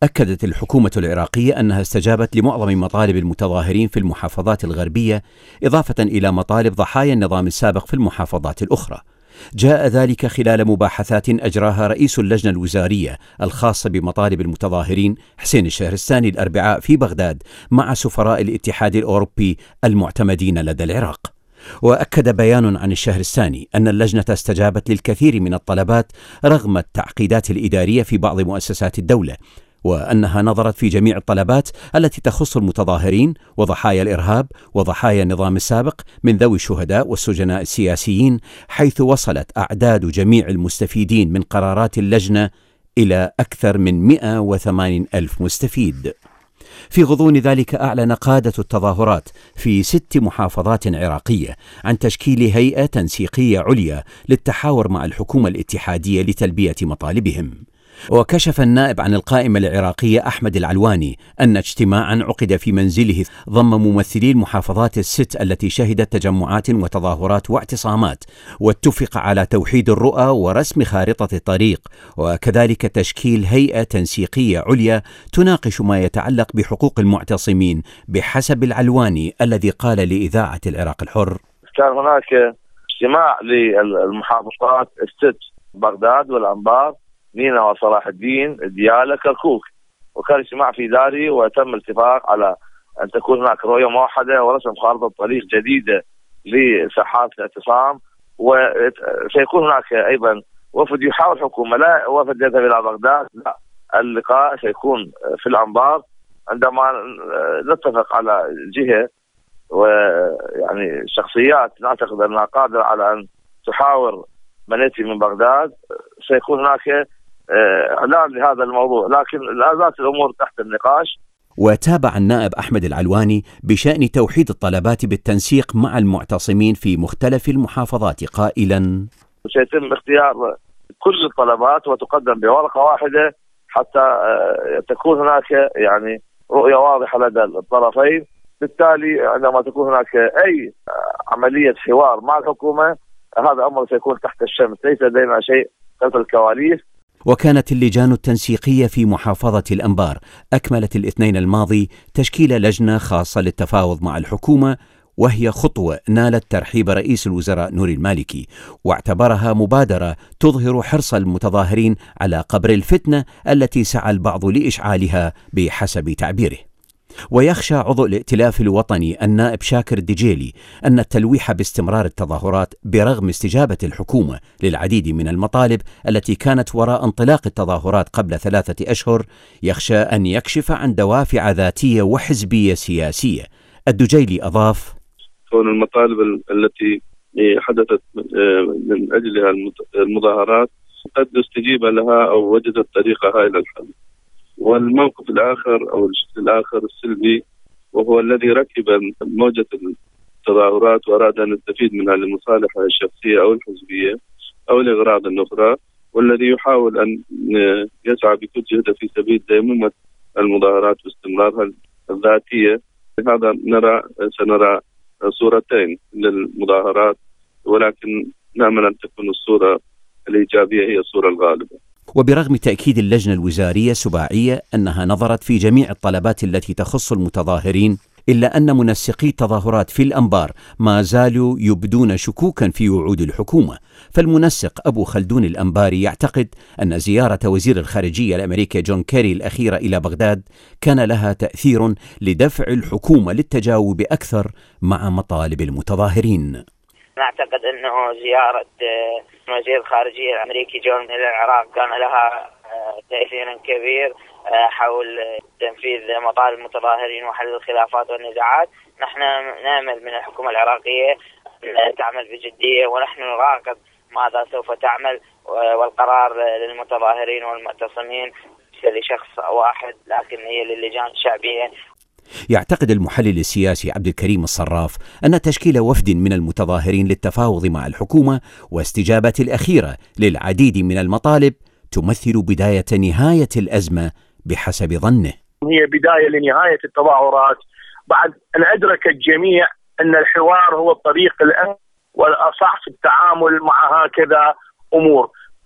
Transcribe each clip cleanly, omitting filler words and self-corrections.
أكدت الحكومة العراقية أنها استجابت لمعظم مطالب المتظاهرين في المحافظات الغربية، إضافة إلى مطالب ضحايا النظام السابق في المحافظات الأخرى. جاء ذلك خلال مباحثات أجراها رئيس اللجنة الوزارية الخاصة بمطالب المتظاهرين حسين الشهرستاني الأربعاء في بغداد مع سفراء الاتحاد الأوروبي المعتمدين لدى العراق. وأكد بيان عن الشهرستاني أن اللجنة استجابت للكثير من الطلبات رغم التعقيدات الإدارية في بعض مؤسسات الدولة، وأنها نظرت في جميع الطلبات التي تخص المتظاهرين وضحايا الإرهاب وضحايا النظام السابق من ذوي الشهداء والسجناء السياسيين، حيث وصلت أعداد جميع المستفيدين من قرارات اللجنة إلى أكثر من 108 ألف مستفيد. في غضون ذلك أعلن قادة التظاهرات في 6 محافظات عراقية عن تشكيل هيئة تنسيقية عليا للتحاور مع الحكومة الاتحادية لتلبية مطالبهم. وكشف النائب عن القائمة العراقية أحمد العلواني أن اجتماعا عقد في منزله ضم ممثلي المحافظات ال6 التي شهدت تجمعات وتظاهرات واعتصامات، واتفق على توحيد الرؤى ورسم خارطة الطريق، وكذلك تشكيل هيئة تنسيقية عليا تناقش ما يتعلق بحقوق المعتصمين بحسب العلواني الذي قال لإذاعة العراق الحر: كان هناك اجتماع للمحافظات ال6: بغداد والأنبار، مينا وصلاح الدين، ديالى، كركوك، وكان اجتماع في داري، وتم الاتفاق على أن تكون هناك رؤية موحدة ورسم خارطة طريق جديدة لساحات الاعتصام. وسيكون هناك أيضا وفد يحاول الحكومة، لا وفد يذهب إلى بغداد، لا، اللقاء سيكون في الأنبار عندما نتفق على جهة ويعني شخصيات نعتقد أنها قادرة على أن تحاور من يأتي من بغداد. سيكون هناك إعلان لهذا الموضوع، لكن لا زالت الأمور تحت النقاش. وتابع النائب أحمد العلواني بشأن توحيد الطلبات بالتنسيق مع المعتصمين في مختلف المحافظات قائلا: سيتم اختيار كل الطلبات وتقدم بورقة واحدة حتى تكون هناك يعني رؤية واضحة لدى الطرفين. بالتالي عندما تكون هناك أي عملية حوار مع الحكومة، هذا أمر سيكون تحت الشمس، ليس لدينا شيء خلف الكواليس. وكانت اللجان التنسيقية في محافظة الأنبار أكملت الاثنين الماضي تشكيل لجنة خاصة للتفاوض مع الحكومة، وهي خطوة نالت ترحيب رئيس الوزراء نوري المالكي، واعتبرها مبادرة تظهر حرص المتظاهرين على قبر الفتنة التي سعى البعض لإشعالها بحسب تعبيره. ويخشى عضو الائتلاف الوطني النائب شاكر الدجيلي أن التلويح باستمرار التظاهرات برغم استجابة الحكومة للعديد من المطالب التي كانت وراء انطلاق التظاهرات قبل 3 أشهر، يخشى أن يكشف عن دوافع ذاتية وحزبية سياسية. الدجيلي أضاف: كون المطالب التي حدثت من أجلها المظاهرات قد استجيب لها أو وجدت طريقها إلى الحل، والموقف الآخر أو الشكل الآخر السلبي وهو الذي ركب موجة التظاهرات وأراد أن يستفيد منها لمصالحه الشخصية أو الحزبية أو لأغراض أخرى، والذي يحاول أن يسعى بكل جهده في سبيل ديمومة المظاهرات واستمرارها الذاتية. لهذا سنرى صورتين للمظاهرات، ولكن نأمل أن تكون الصورة الإيجابية هي الصورة الغالبة. وبرغم تأكيد اللجنة الوزارية سباعية أنها نظرت في جميع الطلبات التي تخص المتظاهرين، إلا أن منسقي التظاهرات في الأنبار ما زالوا يبدون شكوكا في وعود الحكومة. فالمنسق أبو خلدون الأنباري يعتقد أن زيارة وزير الخارجية الأمريكي جون كيري الأخيرة إلى بغداد كان لها تأثير لدفع الحكومة للتجاوب أكثر مع مطالب المتظاهرين. نعتقد أنه زيارة وزير الخارجية الأمريكي جون إلى العراق كان لها تأثير كبير حول تنفيذ مطالب المتظاهرين وحل الخلافات والنزاعات. نحن نأمل من الحكومة العراقية أن تعمل بجدية، ونحن نراقب ماذا سوف تعمل، والقرار للمتظاهرين والمعتصمين لشخص واحد، لكن هي للجان الشعبية. يعتقد المحلل السياسي عبد الكريم الصراف أن تشكيل وفد من المتظاهرين للتفاوض مع الحكومة واستجابة الأخيرة للعديد من المطالب تمثل بداية نهاية الأزمة بحسب ظنه. هي بداية لنهاية التظاهرات بعد أن أدرك الجميع أن الحوار هو الطريق الأمثل والأصح في التعامل مع هكذا أمور.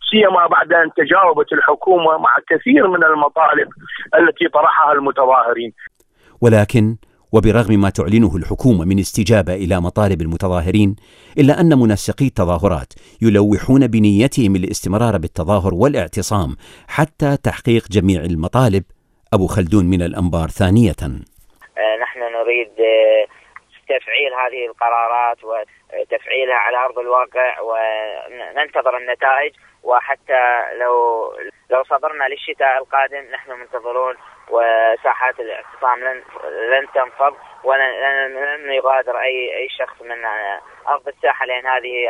سيما بعد أن تجاوبت الحكومة مع كثير من المطالب التي طرحها المتظاهرين. ولكن وبرغم ما تعلنه الحكومة من استجابة إلى مطالب المتظاهرين، إلا أن منسقي التظاهرات يلوحون بنيتهم الاستمرار بالتظاهر والاعتصام حتى تحقيق جميع المطالب. أبو خلدون من الأنبار ثانية: نحن نريد تفعيل هذه القرارات وتفعيلها على أرض الواقع، وننتظر النتائج. وحتى لو صبرنا للشتاء القادم نحن منتظرون، وساحات الاعتصام لن تنفض، ولن يغادر أي شخص من أرض الساحة، لأن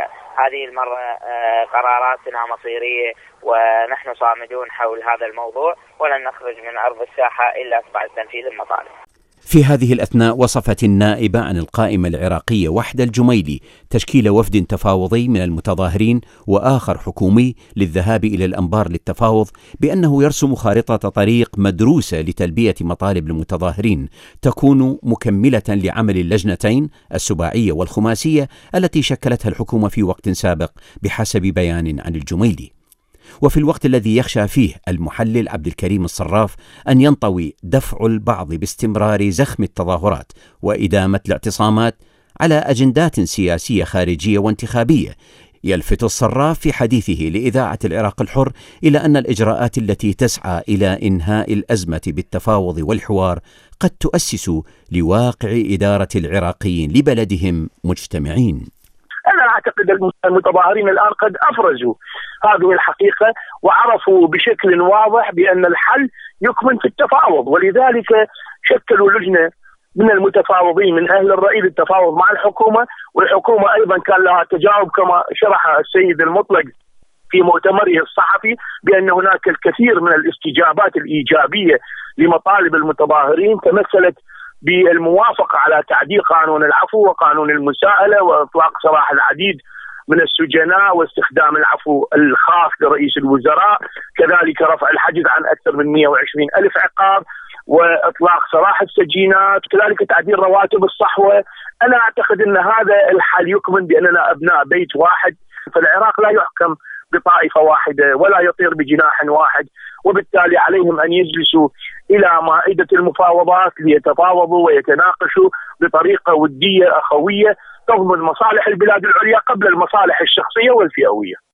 هذه المرة قراراتنا مصيرية، ونحن صامدون حول هذا الموضوع، ولن نخرج من أرض الساحة إلا بعد تنفيذ المطالب. في هذه الأثناء وصفت النائبة عن القائمة العراقية وحدة الجميلي تشكيل وفد تفاوضي من المتظاهرين وآخر حكومي للذهاب إلى الأنبار للتفاوض بأنه يرسم خارطة طريق مدروسة لتلبية مطالب المتظاهرين تكون مكملة لعمل اللجنتين السباعية والخماسية التي شكلتها الحكومة في وقت سابق بحسب بيان عن الجميلي. وفي الوقت الذي يخشى فيه المحلل عبد الكريم الصراف أن ينطوي دفع البعض باستمرار زخم التظاهرات وإدامة الاعتصامات على أجندات سياسية خارجية وانتخابية، يلفت الصراف في حديثه لإذاعة العراق الحر إلى أن الإجراءات التي تسعى إلى إنهاء الأزمة بالتفاوض والحوار قد تؤسس لواقع إدارة العراقيين لبلدهم مجتمعين. أنا أعتقد المتظاهرين الآن قد أفرزوا هذه الحقيقة وعرفوا بشكل واضح بأن الحل يكمن في التفاوض، ولذلك شكلوا لجنة من المتفاوضين من أهل الرأي للتفاوض مع الحكومة، والحكومة أيضا كان لها تجاوب كما شرح السيد المطلق في مؤتمره الصحفي بأن هناك الكثير من الاستجابات الإيجابية لمطالب المتظاهرين تمثلت بالموافقة على تعديل قانون العفو وقانون المساءلة وإطلاق سراح العديد من السجناء واستخدام العفو الخاص لرئيس الوزراء، كذلك رفع الحجز عن أكثر من 120 ألف عقاب وإطلاق سراح السجينات، كذلك تعديل رواتب الصحوة. أنا أعتقد أن هذا الحل يكمن بأننا أبناء بيت واحد، فالعراق لا يحكم بطائفة واحدة ولا يطير بجناح واحد، وبالتالي عليهم أن يجلسوا إلى مائدة المفاوضات ليتفاوضوا ويتناقشوا بطريقة ودية أخوية تضمن مصالح البلاد العليا قبل المصالح الشخصية والفئوية.